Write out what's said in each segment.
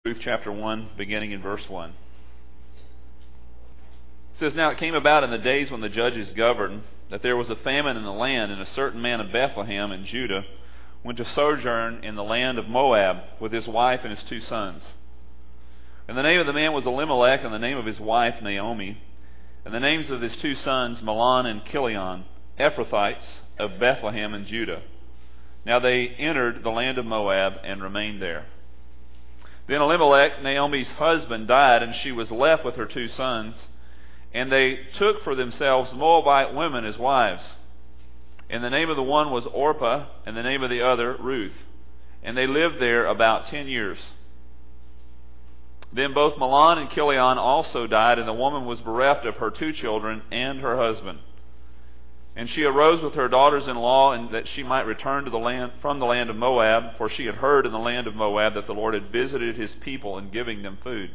Ruth chapter 1, beginning in verse 1. It says, "Now it came about in the days when the judges governed, that there was a famine in the land, and a certain man of Bethlehem in Judah went to sojourn in the land of Moab with his wife and his 2 sons. And the name of the man was Elimelech, and the name of his wife Naomi, and the names of his 2 sons Mahlon and Chilion, Ephrathites of Bethlehem in Judah. Now they entered the land of Moab and remained there. Then Elimelech, Naomi's husband, died, and she was left with her 2 sons. And they took for themselves Moabite women as wives. And the name of the one was Orpah, and the name of the other Ruth. And they lived there about 10 years. Then both Mahlon and Chilion also died, and the woman was bereft of her 2 children and her husband. And she arose with her daughters-in-law, and that she might return to the land from the land of Moab, for she had heard in the land of Moab that the Lord had visited his people in giving them food.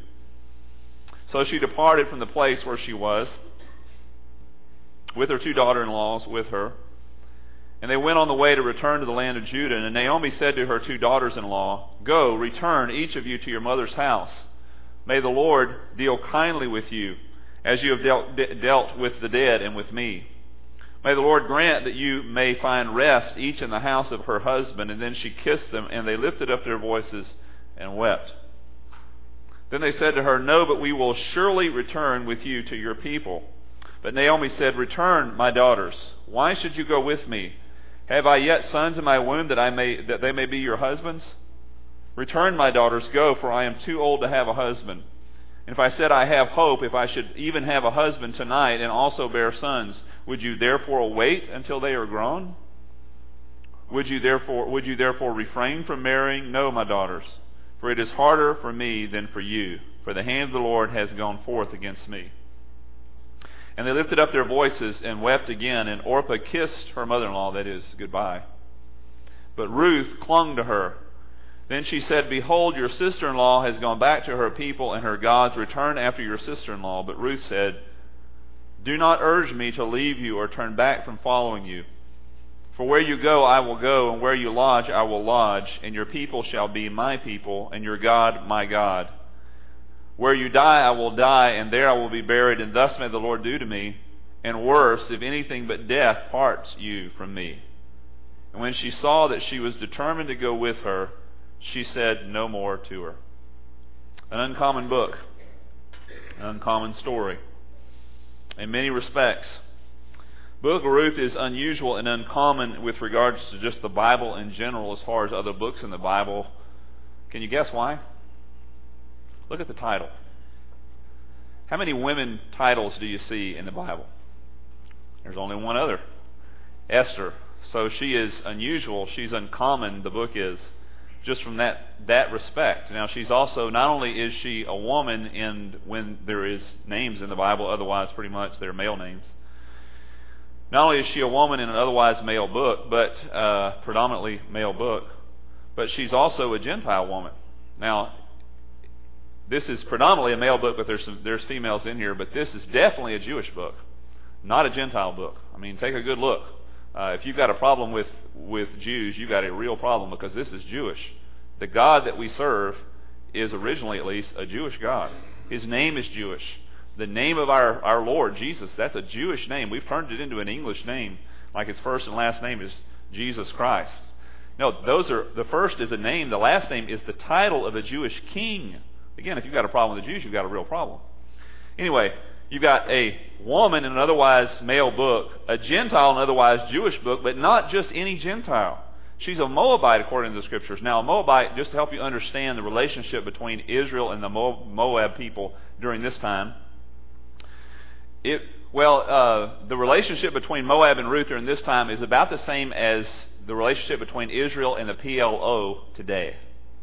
So she departed from the place where she was, with her 2 daughter-in-laws with her. And they went on the way to return to the land of Judah. And Naomi said to her 2 daughters-in-law, Go, return, each of you, to your mother's house. May the Lord deal kindly with you, as you have dealt with the dead and with me. May the Lord grant that you may find rest, each in the house of her husband. And then she kissed them, and they lifted up their voices and wept. Then they said to her, No, but we will surely return with you to your people. But Naomi said, Return, my daughters. Why should you go with me? Have I yet sons in my womb that they may be your husbands? Return, my daughters, go, for I am too old to have a husband. And if I said I have hope, if I should even have a husband tonight and also bear sons, would you therefore wait until they are grown? Would you therefore refrain from marrying? No, my daughters, for it is harder for me than for you, for the hand of the Lord has gone forth against me. And they lifted up their voices and wept again, and Orpah kissed her mother-in-law, that is, goodbye. But Ruth clung to her. Then she said, Behold, your sister-in-law has gone back to her people and her gods. Return after your sister-in-law. But Ruth said, Do not urge me to leave you or turn back from following you. For where you go, I will go, and where you lodge, I will lodge, and your people shall be my people, and your God, my God. Where you die, I will die, and there I will be buried, and thus may the Lord do to me, and worse, if anything but death parts you from me. And when she saw that she was determined to go with her, she said no more to her." An uncommon book, an uncommon story. In many respects, the book of Ruth is unusual and uncommon with regards to just the Bible in general as far as other books in the Bible. Can you guess why? Look at the title. How many women titles do you see in the Bible? There's only one other, Esther. So she is unusual, she's uncommon, the book is, just from that respect. Now she's also, not only is she a woman when there is names in the Bible, otherwise pretty much they're male names. Not only is she a woman in an otherwise male book, but predominantly male book, but she's also a Gentile woman. Now, this is predominantly a male book, but there's females in here, but this is definitely a Jewish book, not a Gentile book. I mean, take a good look. If you've got a problem with Jews, you've got a real problem, because this is Jewish. The God that we serve is originally, at least, a Jewish God. His name is Jewish. The name of our Lord, Jesus, that's a Jewish name. We've turned it into an English name, like his first and last name is Jesus Christ. No, the first is a name, the last name is the title of a Jewish king. Again, if you've got a problem with the Jews, you've got a real problem. Anyway, you've got a woman in an otherwise male book, a Gentile in an otherwise Jewish book, but not just any Gentile. She's a Moabite according to the Scriptures. Now, a Moabite, just to help you understand the relationship between Israel and the Moab people during this time, the relationship between Moab and Ruth during this time is about the same as the relationship between Israel and the PLO today.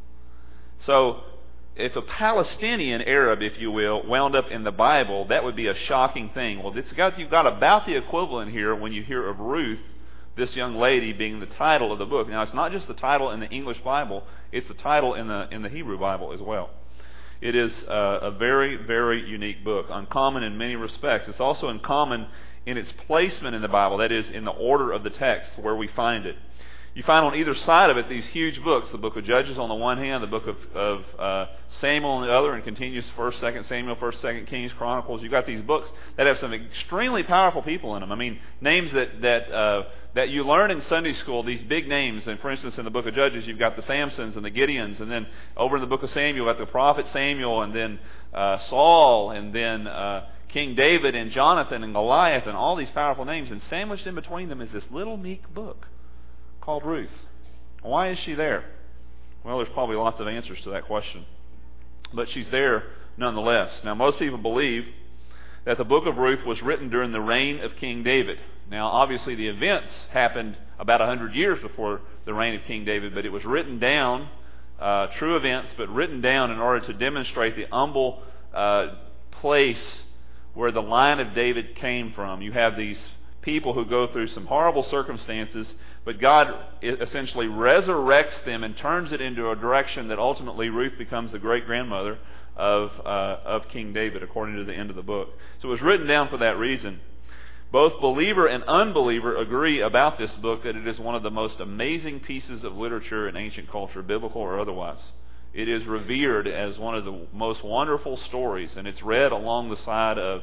So, if a Palestinian Arab, if you will, wound up in the Bible, that would be a shocking thing. Well, you've got about the equivalent here when you hear of Ruth, this young lady, being the title of the book. Now, it's not just the title in the English Bible, it's the title in the Hebrew Bible as well. It is a very, very unique book, uncommon in many respects. It's also uncommon in its placement in the Bible, that is, in the order of the text where we find it. You find on either side of it these huge books, the book of Judges on the one hand, the book of Samuel on the other, and continues 1st, 2nd Samuel, 1st, 2nd Kings, Chronicles. You've got these books that have some extremely powerful people in them. I mean, names that you learn in Sunday school, these big names. And for instance, in the book of Judges, you've got the Samsons and the Gideons, and then over in the book of Samuel, you've got the prophet Samuel, and then Saul, and then King David, and Jonathan, and Goliath, and all these powerful names. And sandwiched in between them is this little meek book called Ruth. Why is she there? Well, there's probably lots of answers to that question, but she's there nonetheless. Now, most people believe that the book of Ruth was written during the reign of King David. Now, obviously, the events happened about 100 years before the reign of King David, but it was written down, true events, but written down in order to demonstrate the humble place where the line of David came from. You have these people who go through some horrible circumstances, but God essentially resurrects them and turns it into a direction that ultimately Ruth becomes the great-grandmother of King David, according to the end of the book. So it was written down for that reason. Both believer and unbeliever agree about this book that it is one of the most amazing pieces of literature in ancient culture, biblical or otherwise. It is revered as one of the most wonderful stories, and it's read along the side of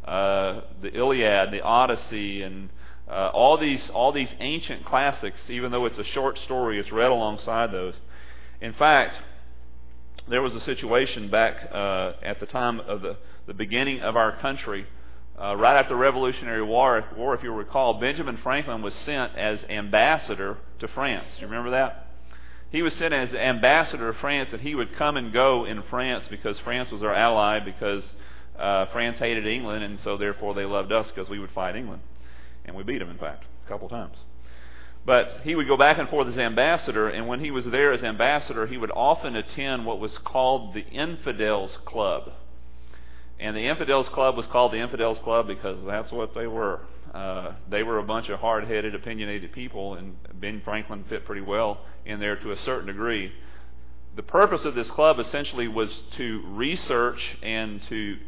the Iliad, the Odyssey, and all these ancient classics. Even though it's a short story, it's read alongside those. In fact, there was a situation back at the time of the beginning of our country, right after the Revolutionary War, if you recall, Benjamin Franklin was sent as ambassador to France. Do you remember that? He was sent as ambassador to France, and he would come and go in France because France was our ally, because France hated England, and so therefore they loved us because we would fight England. And we beat them, in fact, a couple times. But he would go back and forth as ambassador, and when he was there as ambassador, he would often attend what was called the Infidels Club. And the Infidels Club was called the Infidels Club because that's what they were. They were a bunch of hard-headed, opinionated people, and Ben Franklin fit pretty well in there to a certain degree. The purpose of this club essentially was to research and to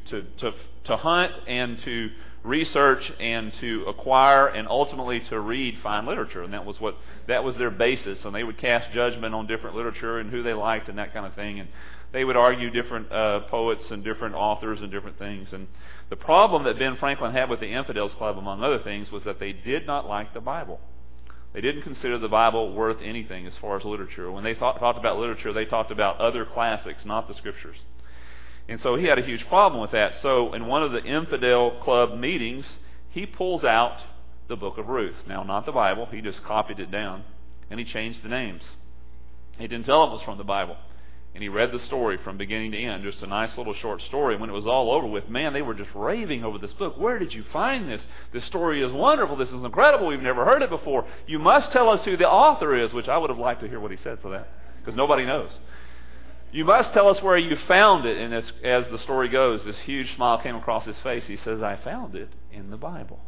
hunt and to research and to acquire and ultimately to read fine literature, and that was their basis. And they would cast judgment on different literature and who they liked and that kind of thing. And they would argue different poets and different authors and different things. And the problem that Ben Franklin had with the Infidels Club, among other things, was that they did not like the Bible. They didn't consider the Bible worth anything as far as literature. When they talked about literature, they talked about other classics, not the Scriptures. And so he had a huge problem with that. So in one of the Infidel Club meetings, he pulls out the book of Ruth. Now, not the Bible. He just copied it down, and he changed the names. He didn't tell them it was from the Bible. And he read the story from beginning to end, just a nice little short story. And when it was all over with, man, they were just raving over this book. Where did you find this? This story is wonderful. This is incredible. We've never heard it before. You must tell us who the author is, which I would have liked to hear what he said for that, because nobody knows. You must tell us where you found it. And as the story goes, this huge smile came across his face. He says, I found it in the Bible.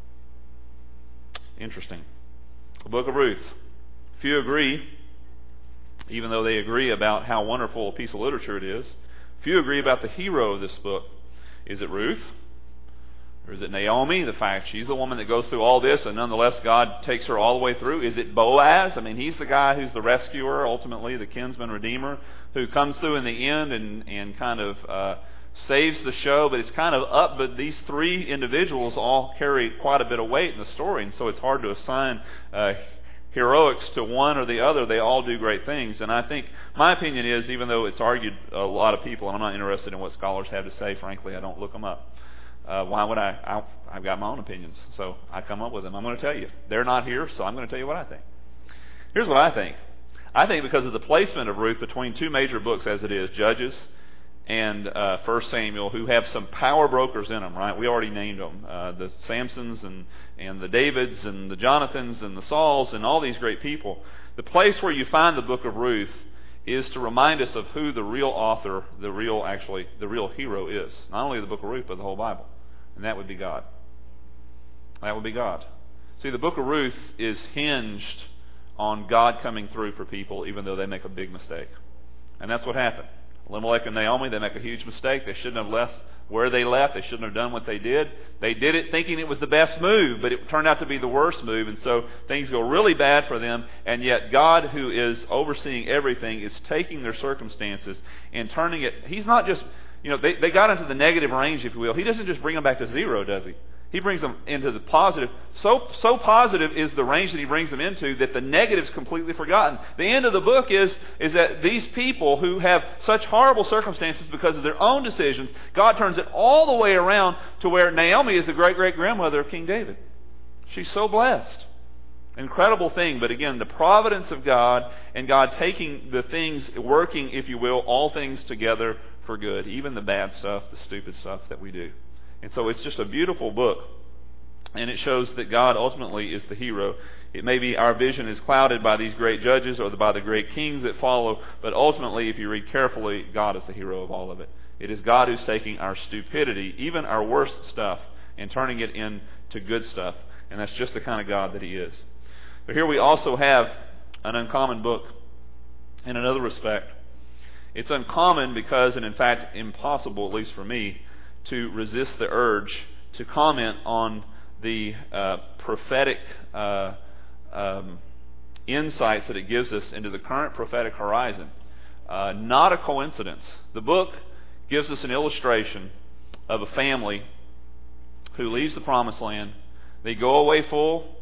Interesting. The book of Ruth. Few agree, even though they agree about how wonderful a piece of literature it is. Few agree about the hero of this book. Is it Ruth? Or is it Naomi? The fact she's the woman that goes through all this, and nonetheless God takes her all the way through. Is it Boaz? I mean, he's the guy who's the rescuer, ultimately the kinsman redeemer, who comes through in the end and kind of saves the show. But it's kind of up. But these three individuals all carry quite a bit of weight in the story, and so it's hard to assign heroics to one or the other. They all do great things. And I think my opinion is, even though it's argued a lot of people, and I'm not interested in what scholars have to say, frankly, I don't look them up. Why would I? I've got my own opinions, so I come up with them. I'm going to tell you. They're not here, so I'm going to tell you what I think. Here's what I think. I think because of the placement of Ruth between two major books as it is, Judges and 1 Samuel, who have some power brokers in them, right? We already named them. The Samsons and the Davids and the Jonathans and the Sauls and all these great people. The place where you find the book of Ruth is to remind us of who the real author, the real hero is. Not only the book of Ruth, but the whole Bible. And that would be God. That would be God. See, the book of Ruth is hinged on God coming through for people, even though they make a big mistake. And that's what happened. Elimelech and Naomi, they make a huge mistake. They shouldn't have left where they left. They shouldn't have done what they did. They did it thinking it was the best move, but it turned out to be the worst move, and so things go really bad for them, and yet God, who is overseeing everything, is taking their circumstances and turning it. He's not just, they got into the negative range, if you will. He doesn't just bring them back to zero, does he? He brings them into the positive. So positive is the range that he brings them into that the negative's completely forgotten. The end of the book is that these people who have such horrible circumstances because of their own decisions, God turns it all the way around to where Naomi is the great-great-grandmother of King David. She's so blessed. Incredible thing, but again, the providence of God and God taking the things, working, if you will, all things together for good, even the bad stuff, the stupid stuff that we do. And so it's just a beautiful book, and it shows that God ultimately is the hero. It may be our vision is clouded by these great judges or by the great kings that follow, but ultimately, if you read carefully, God is the hero of all of it. It is God who's taking our stupidity, even our worst stuff, and turning it into good stuff. And that's just the kind of God that He is. But here we also have an uncommon book in another respect. It's uncommon because, and in fact impossible, at least for me, to resist the urge to comment on the prophetic insights that it gives us into the current prophetic horizon. Not a coincidence. The book gives us an illustration of a family who leaves the promised land. They go away full.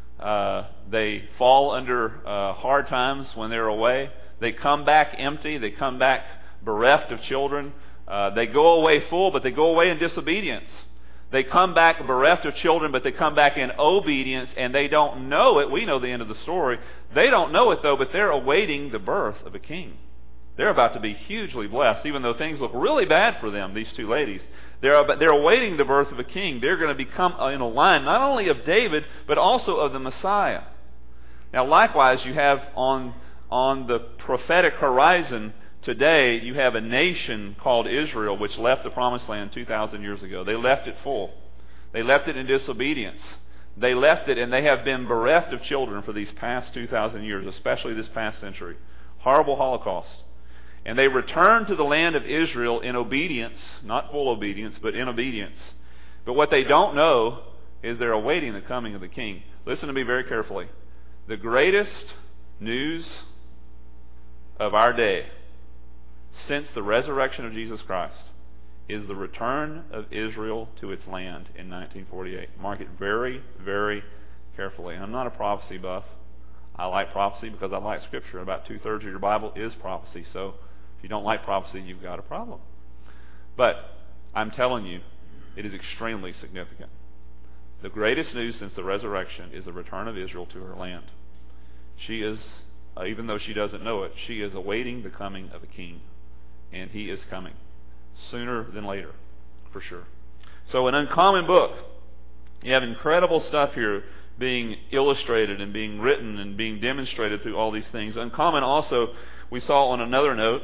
They fall under hard times when they're away. They come back empty. They come back bereft of children. They go away full, but they go away in disobedience. They come back bereft of children, but they come back in obedience, and they don't know it. We know the end of the story. They don't know it, though, but they're awaiting the birth of a king. They're about to be hugely blessed, even though things look really bad for them, these two ladies. They're awaiting the birth of a king. They're going to become in a line not only of David, but also of the Messiah. Now, likewise, you have on the prophetic horizon today, you have a nation called Israel, which left the promised land 2,000 years ago. They left it full. They left it in disobedience. They left it, and they have been bereft of children for these past 2,000 years, especially this past century. Horrible Holocaust. And they returned to the land of Israel in obedience, not full obedience, but in obedience. But what they don't know is they're awaiting the coming of the king. Listen to me very carefully. The greatest news of our day since the resurrection of Jesus Christ is the return of Israel to its land in 1948. Mark it very, very carefully. And I'm not a prophecy buff. I like prophecy because I like Scripture. About 2/3 of your Bible is prophecy. So if you don't like prophecy, you've got a problem. But I'm telling you, it is extremely significant. The greatest news since the resurrection is the return of Israel to her land. She is, even though she doesn't know it, she is awaiting the coming of a king. And he is coming sooner than later, for sure. So an uncommon book. You have incredible stuff here being illustrated and being written and being demonstrated through all these things. Uncommon also, we saw on another note,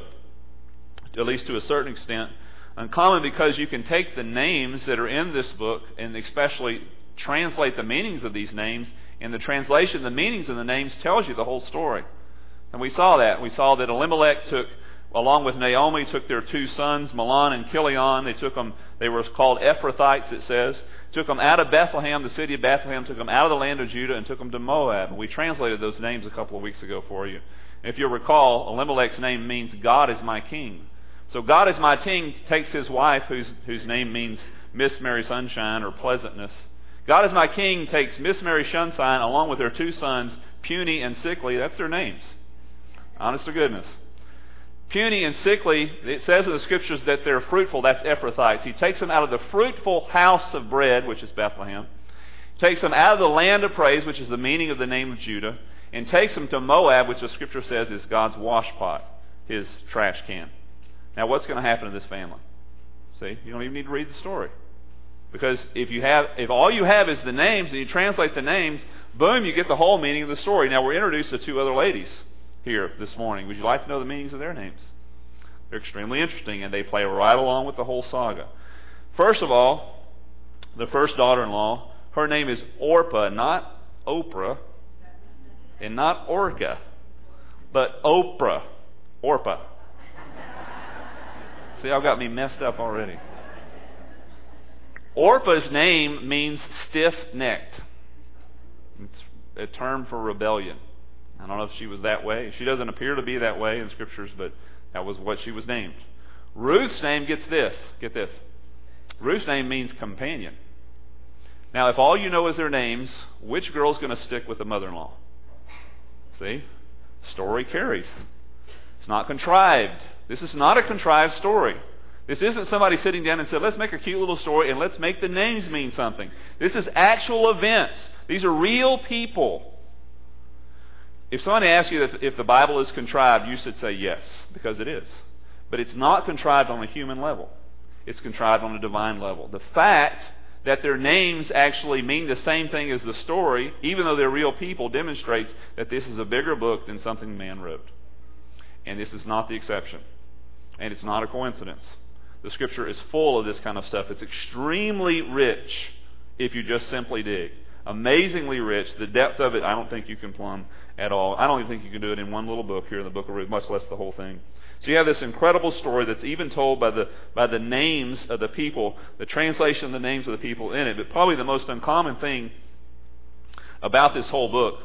at least to a certain extent, uncommon because you can take the names that are in this book and especially translate the meanings of these names. In the translation, the meanings of the names tells you the whole story. And we saw that. We saw that Elimelech along with Naomi, took their two sons, Mahlon and Chilion. They were called Ephrathites, it says. Took them out of Bethlehem, the city of Bethlehem, took them out of the land of Judah, and took them to Moab. And we translated those names a couple of weeks ago for you. And if you'll recall, Elimelech's name means God is my king. So God is my king takes his wife, whose name means Miss Mary Sunshine or pleasantness. God is my king takes Miss Mary Sunshine along with their two sons, Puny and Sickly. That's their names. Honest to goodness. Puny and sickly, it says in the Scriptures that they're fruitful. That's Ephrathites. He takes them out of the fruitful house of bread, which is Bethlehem. Takes them out of the land of praise, which is the meaning of the name of Judah. And takes them to Moab, which the Scripture says is God's washpot, his trash can. Now what's going to happen to this family? See, you don't even need to read the story. Because if all you have is the names and you translate the names, boom, you get the whole meaning of the story. Now we're introduced to two other ladies here this morning. Would you like to know the meanings of their names? They're extremely interesting, and they play right along with the whole saga. First of all, the first daughter-in-law, her name is Orpah, not Oprah, and not Orca, but Orpah. See, y'all got me messed up already. Orpah's name means stiff-necked. It's a term for rebellion. I don't know if she was that way. She doesn't appear to be that way in Scriptures, but that was what she was named. Ruth's name gets this. Get this. Ruth's name means companion. Now, if all you know is their names, which girl's going to stick with the mother-in-law? See? Story carries. It's not contrived. This is not a contrived story. This isn't somebody sitting down and said, let's make a cute little story and let's make the names mean something. This is actual events. These are real people. If somebody asks you if the Bible is contrived, you should say yes, because it is. But it's not contrived on a human level. It's contrived on a divine level. The fact that their names actually mean the same thing as the story, even though they're real people, demonstrates that this is a bigger book than something man wrote. And this is not the exception. And it's not a coincidence. The Scripture is full of this kind of stuff. It's extremely rich if you just simply dig. Amazingly rich. The depth of it, I don't think you can plumb at all. I don't even think you can do it in one little book here in the book of Ruth, much less the whole thing. So you have this incredible story that's even told by the names of the people, the translation of the names of the people in it. But probably the most uncommon thing about this whole book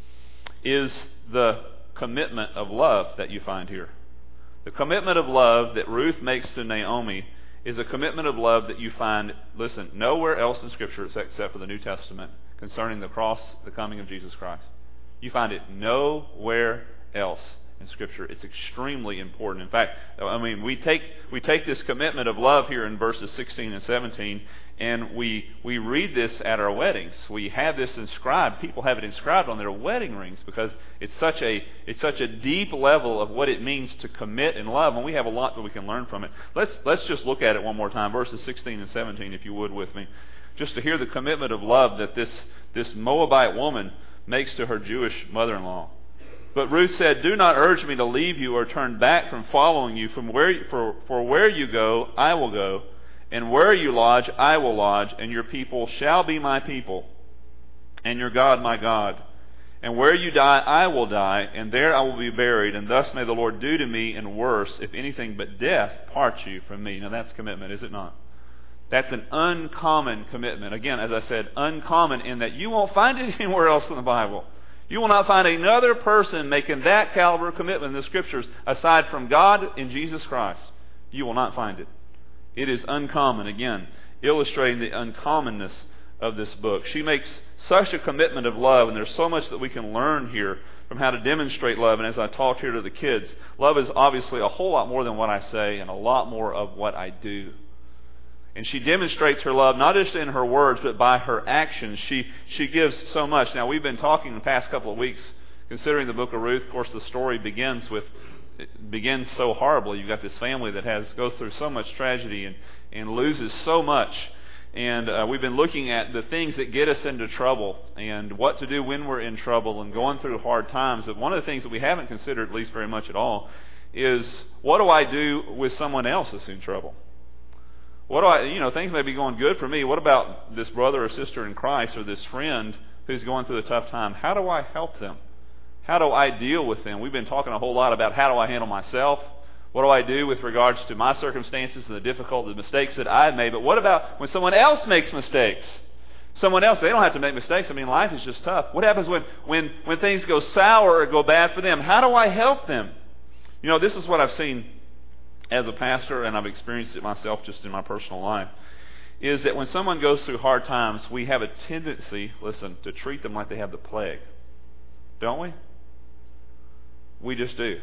is the commitment of love that you find here. The commitment of love that Ruth makes to Naomi is a commitment of love that you find, listen, nowhere else in Scripture except for the New Testament concerning the cross, the coming of Jesus Christ. You find it nowhere else in Scripture. It's extremely important. In fact, we take this commitment of love here in verses 16 and 17, and we read this at our weddings. We have this inscribed. People have it inscribed on their wedding rings because it's such a deep level of what it means to commit and love, and we have a lot that we can learn from it. Let's just look at it one more time, verses 16 and 17, if you would, with me, just to hear the commitment of love that this Moabite woman makes to her Jewish mother-in-law. But Ruth said, "Do not urge me to leave you or turn back from following you. For where you go, I will go, and where you lodge, I will lodge, and your people shall be my people, and your God my God. And where you die, I will die, and there I will be buried, and thus may the Lord do to me, and worse, if anything but death parts you from me." Now that's commitment, is it not? That's an uncommon commitment. Again, as I said, uncommon in that you won't find it anywhere else in the Bible. You will not find another person making that caliber of commitment in the Scriptures aside from God and Jesus Christ. You will not find it. It is uncommon, again, illustrating the uncommonness of this book. She makes such a commitment of love, and there's so much that we can learn here from how to demonstrate love. And as I talk here to the kids, love is obviously a whole lot more than what I say and a lot more of what I do. And she demonstrates her love not just in her words, but by her actions. She gives so much. Now, we've been talking the past couple of weeks, considering the book of Ruth. Of course, the story begins so horribly. You've got this family that goes through so much tragedy and loses so much. And we've been looking at the things that get us into trouble and what to do when we're in trouble and going through hard times. But one of the things that we haven't considered, at least very much at all, is what do I do with someone else that's in trouble? Things may be going good for me. What about this brother or sister in Christ or this friend who's going through a tough time? How do I help them? How do I deal with them? We've been talking a whole lot about how do I handle myself? What do I do with regards to my circumstances and the mistakes that I've made? But what about when someone else makes mistakes? Someone else, they don't have to make mistakes. Life is just tough. What happens when things go sour or go bad for them? How do I help them? This is what I've seen as a pastor, and I've experienced it myself just in my personal life, is that when someone goes through hard times, we have a tendency, to treat them like they have the plague. Don't we? We just do.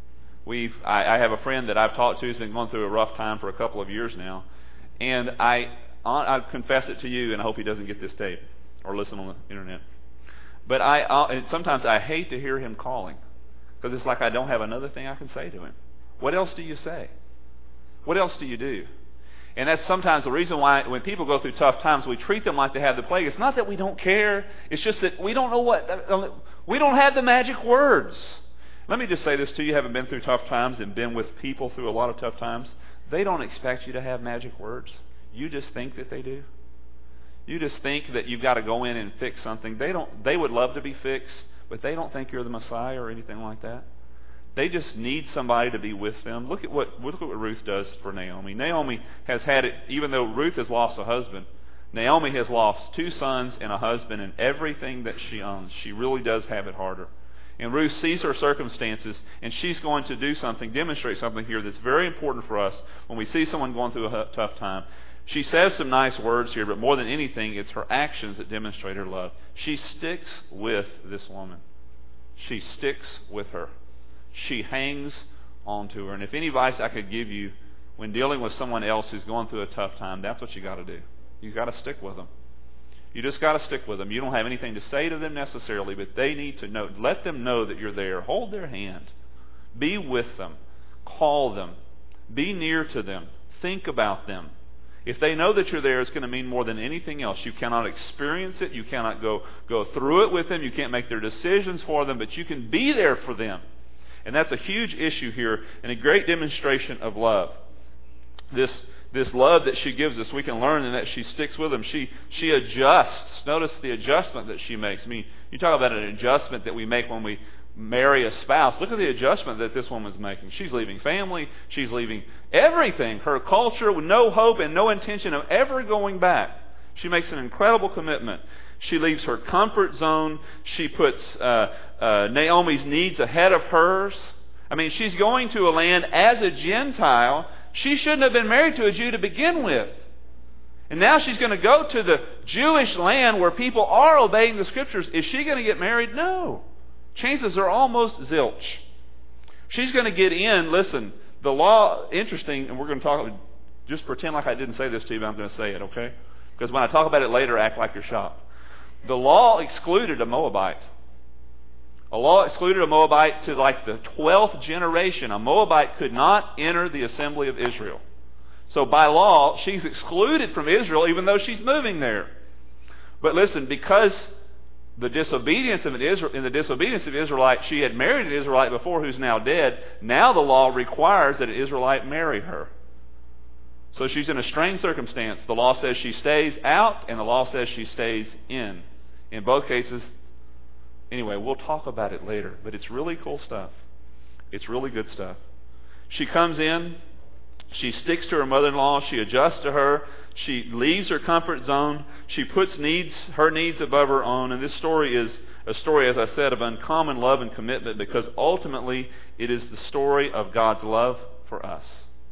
I have a friend that I've talked to who's been going through a rough time for a couple of years now, and I confess it to you, and I hope he doesn't get this tape or listen on the internet. But sometimes I hate to hear him calling, because it's like I don't have another thing I can say to him. What else do you say? What else do you do? And that's sometimes the reason why when people go through tough times, we treat them like they have the plague. It's not that we don't care. It's just that we don't know we don't have the magic words. Let me just say this to you, having been through tough times and been with people through a lot of tough times, they don't expect you to have magic words. You just think that they do. You just think that you've got to go in and fix something. They would love to be fixed, but they don't think you're the Messiah or anything like that. They just need somebody to be with them. Look at what Ruth does for Naomi. Naomi has had it, even though Ruth has lost a husband, Naomi has lost 2 sons and a husband and everything that she owns. She really does have it harder. And Ruth sees her circumstances, and she's going to do something, demonstrate something here that's very important for us when we see someone going through a tough time. She says some nice words here, but more than anything, it's her actions that demonstrate her love. She sticks with this woman. She sticks with her. She hangs on to her. And if any advice I could give you when dealing with someone else who's going through a tough time, that's what you got to do. You've got to stick with them. You just got to stick with them. You don't have anything to say to them necessarily, but they need to know. Let them know that you're there. Hold their hand. Be with them. Call them. Be near to them. Think about them. If they know that you're there, it's going to mean more than anything else. You cannot experience it. You cannot go through it with them. You can't make their decisions for them, but you can be there for them. And that's a huge issue here and a great demonstration of love. This love that she gives us, we can learn in that she sticks with them. She adjusts. Notice the adjustment that she makes. I mean, you talk about an adjustment that we make when we marry a spouse. Look at the adjustment that this woman's making. She's leaving family. She's leaving everything. Her culture with no hope and no intention of ever going back. She makes an incredible commitment. She leaves her comfort zone. She puts Naomi's needs ahead of hers. I mean, she's going to a land as a Gentile. She shouldn't have been married to a Jew to begin with. And now she's going to go to the Jewish land where people are obeying the Scriptures. Is she going to get married? No. Chances are almost zilch. She's going to get in. Listen, the law, interesting, and we're going to talk, just pretend like I didn't say this to you, but I'm going to say it, okay? Because when I talk about it later, act like you're shocked. The law excluded a Moabite. A law excluded a Moabite to like the 12th generation. A Moabite could not enter the assembly of Israel. So by law, she's excluded from Israel even though she's moving there. But listen, because the disobedience of Israelite, she had married an Israelite before who's now dead. Now the law requires that an Israelite marry her. So she's in a strange circumstance. The law says she stays out, and the law says she stays in. In both cases, anyway, we'll talk about it later, but it's really cool stuff. It's really good stuff. She comes in, she sticks to her mother-in-law, she adjusts to her, she leaves her comfort zone, she puts her needs above her own, and this story is a story, as I said, of uncommon love and commitment, because ultimately it is the story of God's love for us.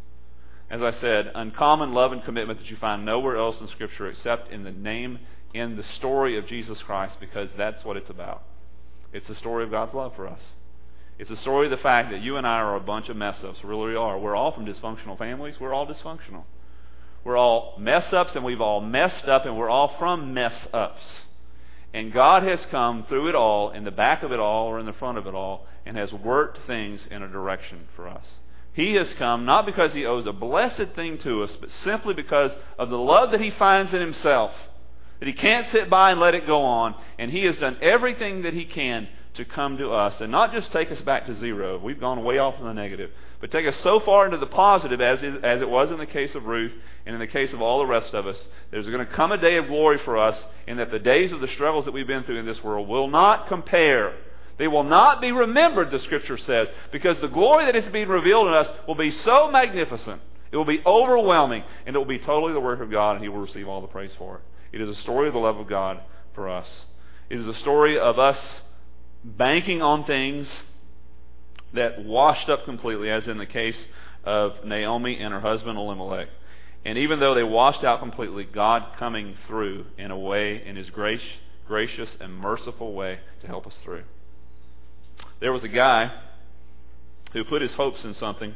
As I said, uncommon love and commitment that you find nowhere else in Scripture except in the story of Jesus Christ, because that's what it's about. It's the story of God's love for us. It's the story of the fact that you and I are a bunch of mess-ups. We really are. We're all from dysfunctional families. We're all dysfunctional. We're all mess-ups, and we've all messed up, and we're all from mess-ups. And God has come through it all, in the back of it all, or in the front of it all, and has worked things in a direction for us. He has come not because He owes a blessed thing to us, but simply because of the love that He finds in Himself. That He can't sit by and let it go on. And He has done everything that He can to come to us. And not just take us back to zero. We've gone way off in the negative. But take us so far into the positive as it was in the case of Ruth and in the case of all the rest of us. There's going to come a day of glory for us, in that the days of the struggles that we've been through in this world will not compare. They will not be remembered, the Scripture says, because the glory that is being revealed in us will be so magnificent. It will be overwhelming, and it will be totally the work of God, and He will receive all the praise for it. It is a story of the love of God for us. It is a story of us banking on things that washed up completely, as in the case of Naomi and her husband Elimelech. And even though they washed out completely, God coming through in a way, in His gracious and merciful way, to help us through. There was a guy who put his hopes in something,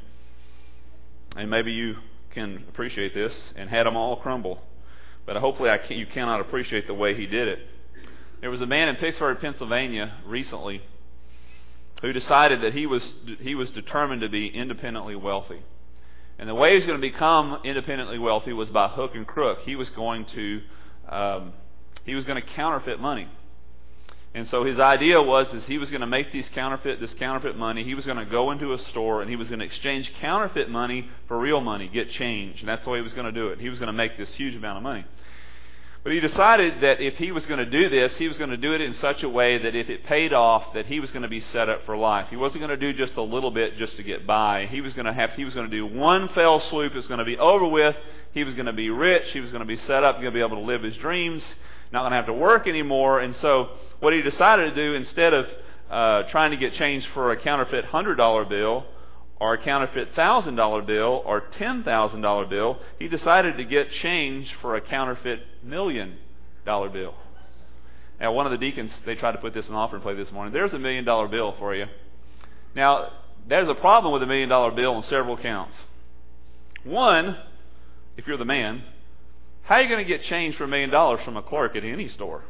and maybe you can appreciate this, and had them all crumble. But hopefully you cannot appreciate the way he did it. There was a man in Pittsburgh, Pennsylvania recently who decided that he was determined to be independently wealthy. And the way he was going to become independently wealthy was by hook and crook. He was going to counterfeit money. And so his idea was he was going to make this counterfeit money. He was going to go into a store and he was going to exchange counterfeit money for real money, get change. And that's the way he was going to do it. He was going to make this huge amount of money. But he decided that if he was going to do this, he was going to do it in such a way that if it paid off, that he was going to be set up for life. He wasn't going to do just a little bit just to get by. He was going to do one fell swoop. It was going to be over with. He was going to be rich. He was going to be set up, going to be able to live his dreams, not going to have to work anymore. And so what he decided to do, instead of trying to get change for a counterfeit $100 bill, or a counterfeit $1,000 bill, or $10,000 bill, he decided to get change for a counterfeit $1 million bill. Now, one of the deacons, they tried to put this in offering plate this morning. There's a $1 million bill for you. Now, there's a problem with a $1 million bill on several counts. One, if you're the man, how are you going to get change for $1 million from a clerk at any store?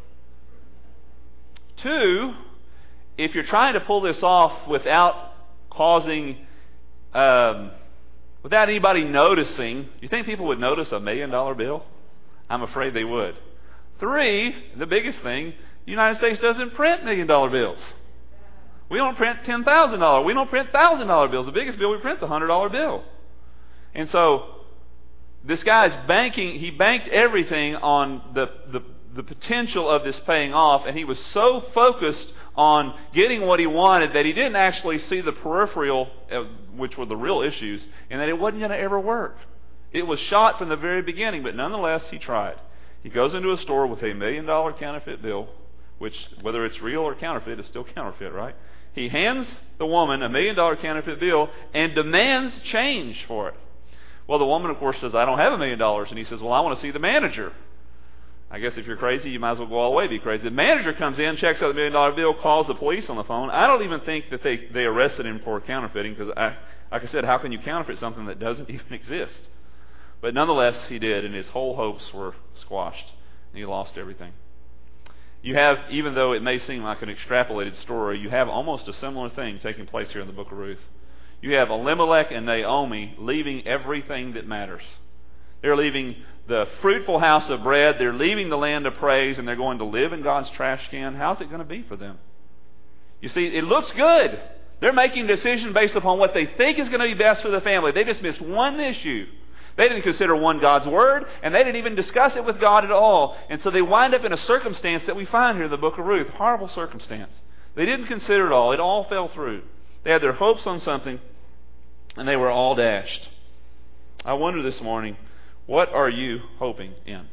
Two, if you're trying to pull this off without causing without anybody noticing, you think people would notice a $1 million bill? I'm afraid they would. Three, the biggest thing, the United States doesn't print $1 million bills. We don't print $10,000. We don't print $1,000 bills. The biggest bill we print is the $100 bill. And so this guy's banking, he banked everything on the potential of this paying off, and he was so focused on getting what he wanted that he didn't actually see the peripheral, which were the real issues, and that it wasn't going to ever work. It was shot from the very beginning, but nonetheless he tried. He goes into a store with a $1 million counterfeit bill, which, whether it's real or counterfeit, is still counterfeit, right? He hands the woman a $1 million counterfeit bill and demands change for it. Well, the woman, of course, says, I don't have $1 million. And he says, well, I want to see the manager. I guess if you're crazy, you might as well go all the way be crazy. The manager comes in, checks out the $1 million bill, calls the police on the phone. I don't even think that they arrested him for counterfeiting, because, like I said, how can you counterfeit something that doesn't even exist? But nonetheless, he did, and his whole hopes were squashed, and he lost everything. You have, even though it may seem like an extrapolated story, you have almost a similar thing taking place here in the book of Ruth. You have Elimelech and Naomi leaving everything that matters. They're leaving the fruitful house of bread. They're leaving the land of praise, and they're going to live in God's trash can. How's it going to be for them? You see, it looks good. They're making a decision based upon what they think is going to be best for the family. They just missed one issue. They didn't consider one, God's word, and they didn't even discuss it with God at all. And so they wind up in a circumstance that we find here in the book of Ruth. Horrible circumstance. They didn't consider it all. It all fell through. They had their hopes on something, and they were all dashed. I wonder this morning, what are you hoping in?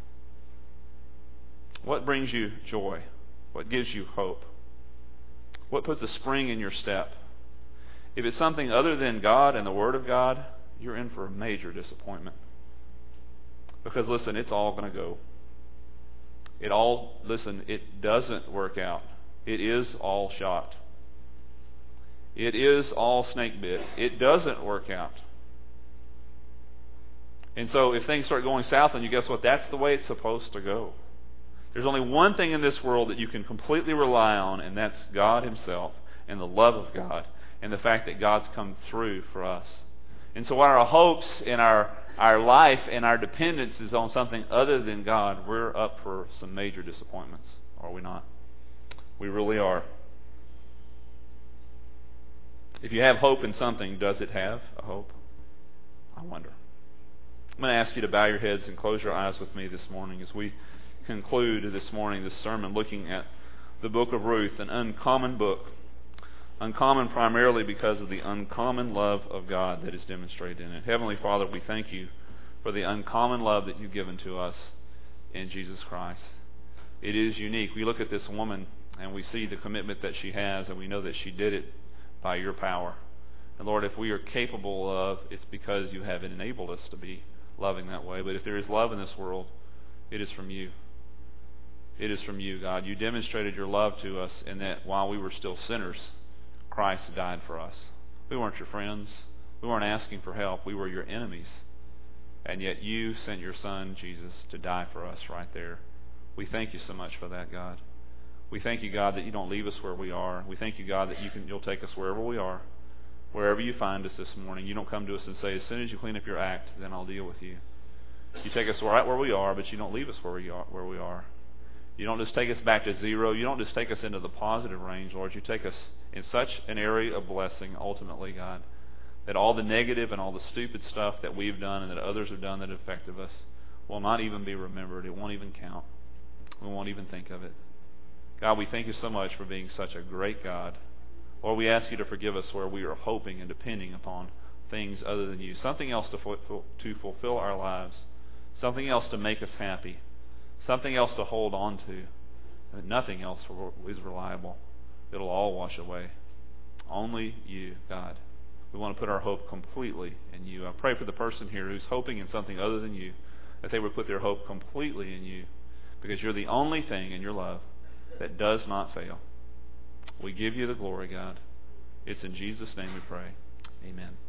What brings you joy? What gives you hope? What puts a spring in your step? If it's something other than God and the Word of God, you're in for a major disappointment. Because listen, it's all going to go. It doesn't work out. It is all shot. It is all snake bit. It doesn't work out. And so if things start going south on you, guess what? That's the way it's supposed to go. There's only one thing in this world that you can completely rely on, and that's God Himself and the love of God and the fact that God's come through for us. And so when our hopes and our life and our dependence is on something other than God, we're up for some major disappointments, are we not? We really are. If you have hope in something, does it have a hope? I wonder. I'm going to ask you to bow your heads and close your eyes with me this morning as we conclude this morning this sermon looking at the book of Ruth, an uncommon book. Uncommon primarily because of the uncommon love of God that is demonstrated in it. Heavenly Father, we thank you for the uncommon love that you've given to us in Jesus Christ. It is unique. We look at this woman and we see the commitment that she has, and we know that she did it by your power. And Lord, if we are capable of, it's because you have enabled us to be loving that way. But if there is love in this world, it is from you. It is from you, God. You demonstrated your love to us in that while we were still sinners, Christ died for us. We weren't your friends. We weren't asking for help. We were your enemies. And yet you sent your Son, Jesus, to die for us right there. We thank you so much for that, God. We thank you, God, that you don't leave us where we are. We thank you, God, that you'll take us wherever we are, wherever you find us this morning. You don't come to us and say, as soon as you clean up your act, then I'll deal with you. You take us right where we are, but you don't leave us where we are. You don't just take us back to zero. You don't just take us into the positive range, Lord. You take us in such an area of blessing, ultimately, God, that all the negative and all the stupid stuff that we've done and that others have done that have affected us, will not even be remembered. It won't even count. We won't even think of it. God, we thank you so much for being such a great God. Lord, we ask you to forgive us where we are hoping and depending upon things other than you. Something else to fulfill our lives. Something else to make us happy. Something else to hold on to. And nothing else is reliable. It'll all wash away. Only you, God. We want to put our hope completely in you. I pray for the person here who's hoping in something other than you, that they would put their hope completely in you, because you're the only thing in your love that does not fail. We give you the glory, God. It's in Jesus' name we pray. Amen.